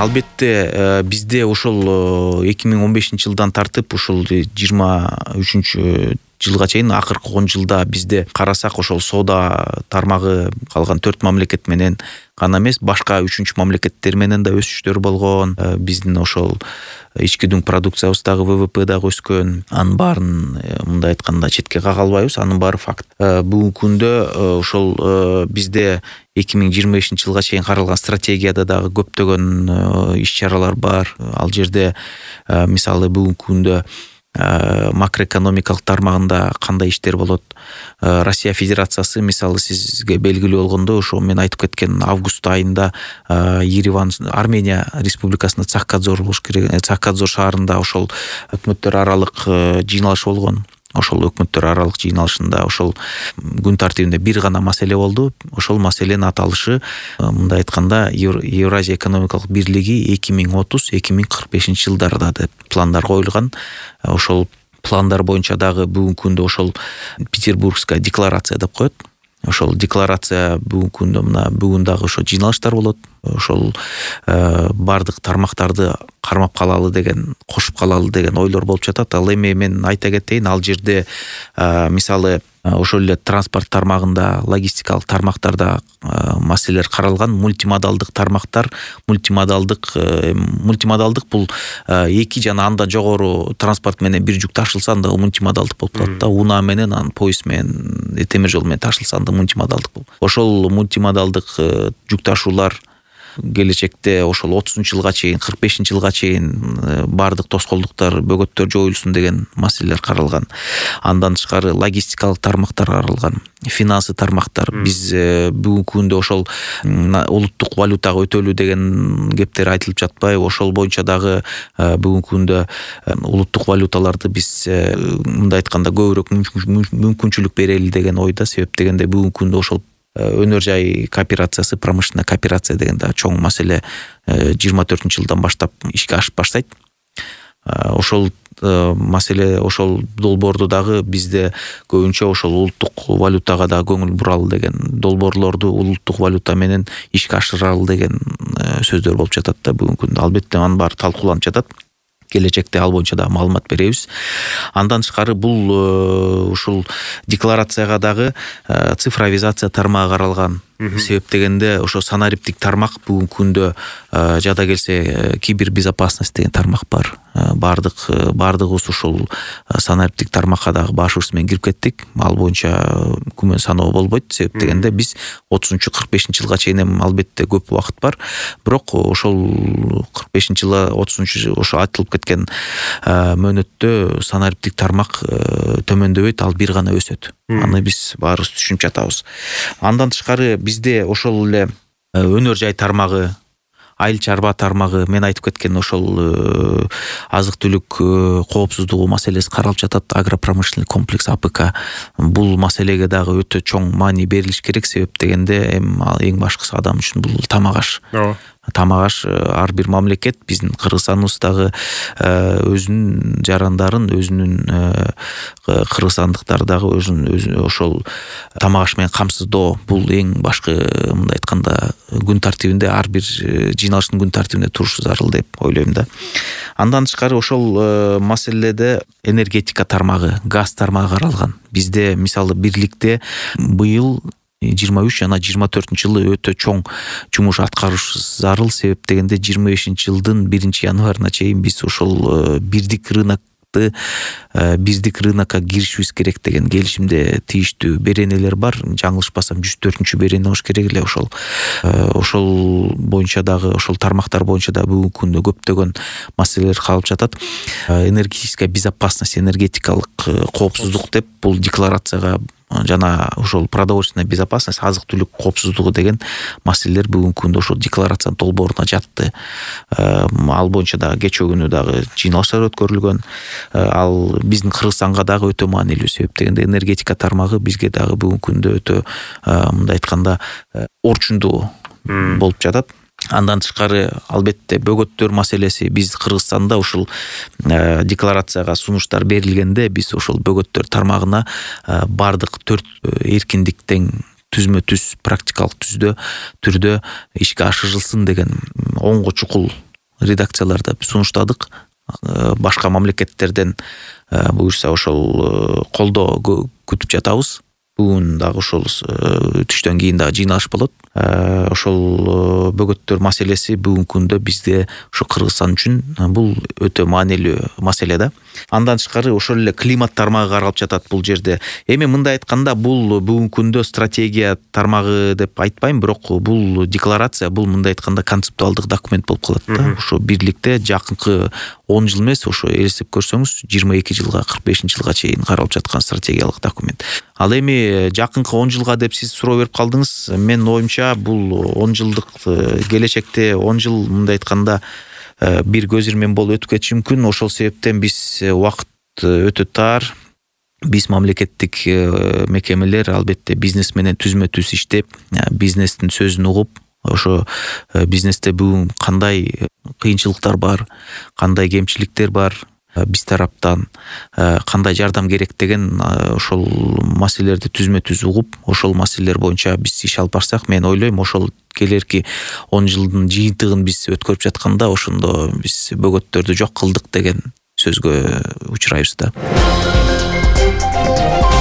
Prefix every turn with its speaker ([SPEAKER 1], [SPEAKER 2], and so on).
[SPEAKER 1] Албетте бизде ошол 2015-жылдан тартып ушул 23-жылга чейин акыркы 10 жылда бизде карасак ошол соода тармагы калган 4 мамлекет менен гана эмес, башка 3-чү мамлекеттер менен да өсүштөр болгон. Биздин ошол ички дүң продукциябыз дагы ВВП дагы өскөн. Анын баарын мындай айтканда четке кага албайбыз, анын баары факт. Бүгүнкү күндө ошол бизде 2025-жылга чейин каралган стратегияда дагы көптөгөн иш-чаралар бар. Ал жерде мисалы бүгүнкү күндө макроэкономикалык тармагында кандай иштер болот? Россия Федерациясы мисалы сизге белгилүү болгондо, ошо мен айтып кеткен август айында Ереван, Армения Республикасында Цахкадзор болуш керек. Цахкадзор шаарында ошол өкмөттөр аралык жыйналыш болгон. Ошол өкмөттөр аралык жыйналышында ошол күн тартибинде бир гана маселе болду. Ошол маселенин аталышы мындай айтканда Евразия экономикалык бирлиги 2030-2045 жылдарда деп пландар коюлган. Ошол пландар боюнча дагы бүгүнкү күндө ошол Петербургская декларация деп коет. Ошол декларация бүгүнкү күндө бүгүн дагы ошо жыйналыштар болот. Ошол бардык тармактарды кармап калалы деген, кошуп калалы деген ойлор болуп жатат. Ал эми мен айта кетейин, ал жерде мисалы ошол эле транспорт тармагында, логистикалык тармактарда маселелер каралган. Мультимодалдык тармактар, мультимодалдык бул эки жана андан жогору транспорт менен бир жүк ташылса анда мультимодалдык болуп калат да. Унаа менен, анан поезд менен, темир жол менен ташылса анда мультимодалдык болот. Ошол мультимодалдык жүк ташуулар келечекте ошол 30-жылга чейин, 45-жылга чейин бардык тоскоолдуктар, бөгөттөр жоюлсун деген маселелер каралган. Андан тышкары логистикалык тармактар каралган, финансы тармактар. Биз бүгүнкү күндө ошол улуттук валютага өтөлүү деген кептер айтылып жатпайбы? Ошол боюнча дагы бүгүнкү күндө улуттук валюталарды биз мындай айтканда көбүрөөк мүмкүнчүлүк берели деген ойда. Себеп дегенде бүгүнкү күндө ошол өнөр жай кооперациясы, промышленный кооперация деген да чоң маселе 24-жылдан баштап ишке ашып баштайт. Ошол маселе, ошол долбоорду дагы бизде көбүнчө ошол улуттук валютага да көңүл буралы деген, долбоорлорду улуттук валюта менен ишке ашыралы деген сөздөр болуп жатат да бүгүнкү күндө. Албетте анын баары талкууланып жатат. Келечекте ал боюнча да маалымат беребиз. Андан тышкары бул ушул декларацияга дагы цифровизация тармагы каралган. Себеп дегенде ошо санариптик тармак бүгүнкү күндө жада келсе кибербезопасность деген тармак бар. Бардыгыбыз ушул санариптик тармакка дагы башыбыз менен кирип кеттик. Ал боюнча күмөн саноо болбойт. Себеп дегенде биз 30-45-жылга чейин албетте көп убакыт бар. Бирок ошол 45-жылга 30 ошо айтылып кеткен мөөнөттө санариптик тармак төмөндөбөйт, ал бир гана өсөт. Аны биз баарыбыз түшүнүп жатабыз. Андан тышкары бизде ошол эле өнөр жай тармагы, айыл чарба тармагы, мен айтып кеткен ошол азык-түлүк коопсуздугу маселеси каралып жатат. Агропромышленный комплекс АПК. Бул маселеге дагы өтө чоң маани берилиш керек. Себеп дегенде эң башкысы адам үчүн бул тамак аш. Тамак аш ар бир мамлекет, биздин Кыргызстаныбыздагы өзүнүн жарандарын, өзүнүн кыргызстандыктар дагы өзүн ошол тамак аш менен камсыздоо бул эң башкы мындай айтканда күн тартибинде, ар бир жыйналыштын күн тартибинде турушу зарыл деп ойлойм да. Андан тышкары ошол маселеде энергетика тармагы, газ тармагы каралган. Бизде мисалы бирликте быйыл 23 жана 24 жылы өтө чоң жумуш аткарыш зарыл. Себеп дегенде 25 жылдын 1-январына чейин биз ошол бирдик рынокко киришибиз керек деген келишимде тийиштүү беренелер бар. Жаңылышпасам 104-чү берене болуш керек эле. Ошол боюнча дагы, ошол тармактар боюнча да бүгүнкү күндө көптөгөн маселелер калып жатат. Энергетическая безопасность, энергетикалык коопсуздук деп бул декларацияга жана ошол продовольственная безопасность, азык-түлүк коопсуздугу деген маселелер бүгүнкү күндө ошол декларациянын долбооруна жатты. Ал боюнча дагы кечээ күнү дагы жыйналыштар өткөрүлгөн. Ал биздин Кыргызстанга дагы өтө маанилүү. Себеп дегенде энергетика тармагы бизге дагы бүгүнкү күндө өтө мындай айтканда орчундуу болуп жатат. Андан тышкары албетте бөгөттөр маселеси, биз Кыргызстанда ушул декларацияга сунуштар берилгенде биз ошол бөгөттөр тармагына бардык 4 эркиндиктен түзмө-түз практикалык түрдө ишке ашырылсын деген оңго чукул редакцияларда сунуштадык. Башка мамлекеттерден буюрса ошол колдоо күтүп жатабыз. Бүгүн дагы ошол түштөн кийин дагы жыйналыш болот. Ошол бөгөттөр маселеси бүгүнкү күндө бизде ошо Кыргызстан үчүн бул өтө маанилүү маселе да. Андан тышкары ошол эле климат тармагы каралып жатат бул жерде. Эми мындай айтканда бул бүгүнкү күндө стратегия тармагы деп айтпайм, бирок бул декларация, бул мындай айтканда концептуалдык документ болуп калат да. Ошо бирликте жакынкы 10 жыл эмес, ошо эстеп көрсөңүз 22 жылга 45 жылга чейин каралып жаткан стратегиялык документ. Ал эми жакынкы 10 жылга деп сиз суроо берип калдыңыз. Мен оюмча бул 10 жылдык келечекте 10 жыл мындай айтканда бир көз ирмен болуп өтүп кетиши мүмкүн. Ошол себептен биз убакыт өтө тар. Биз мамлекеттик мекемелер албетте бизнес менен түзмө түз иштеп, бизнестин сөзүн угуп, ошо бизнесте бүгүн кандай кыйынчылыктар бар, кандай кемчиликтер бар, биз тараптан кандай жардам керек деген ошол маселелерди түзмө түз угуп, ошол маселелер боюнча биз иш алып барсак, мен ойлойм ошол келерки 10 жылдын жыйынтыгын биз өткөрүп жатканда ошондо биз бөгөттөрдү жок кылдык деген сөзгө учурайбыз да.